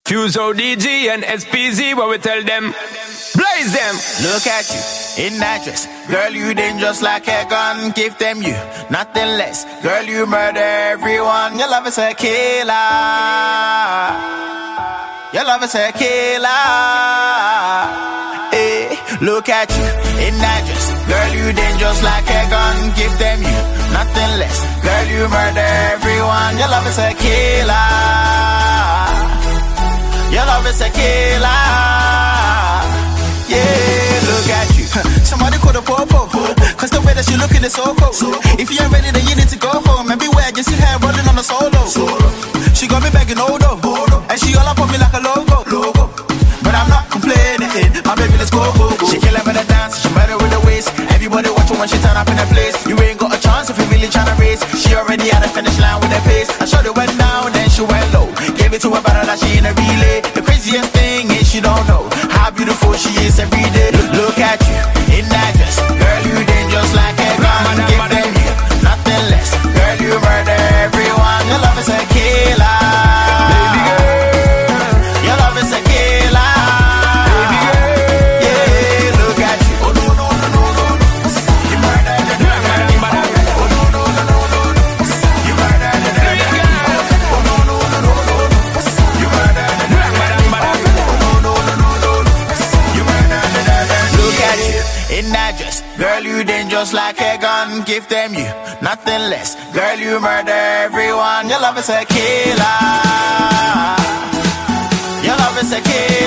Fuse ODG and SPZ, what we tell them? Blaze them. Look at you in that dress, girl, you dangerous like a gun. Give them you nothing less, girl, you murder everyone. Your love is a killer. Your love is a killer. Hey, look at you in that dress, girl, you dangerous like a gun. Give them you nothing less, girl, you murder everyone. Your love is a killer. Your love is a killer. Yeah, look at you. Somebody call the popo, cause the way that she looking is so cool. If you ain't ready, then you need to go home. Maybe where I just see her rolling on a solo. She got me begging Odo, and she all up on me like a logo. But I'm not complaining, my baby, let's go. She kill her with a dance, she murder with the waist. Everybody watching when she turn up in the place. You ain't got a chance if you really tryna race. She already had a finish line with her pace. I shot it went down, then she went low. Gave it to her battle like she in a relay. The craziest thing is she don't know how beautiful she is every day. Look at you in that dress, girl, you dangerous like a gun. Give them you nothing less, girl, you murder everyone. Your love is a killer, baby girl. Your love is a killer, baby girl. Yeah, look at you. Oh no no no no no, you murder the girl. Oh no no no no no, you murder the girl. Oh no no no no no, you murder the girl. Oh no no no no no, you murder the girl. Look at you in that dress, girl, you dangerous like a gun. Give them you nothing less, girl, you murder everyone. Your love is a killer. Your love is a killer.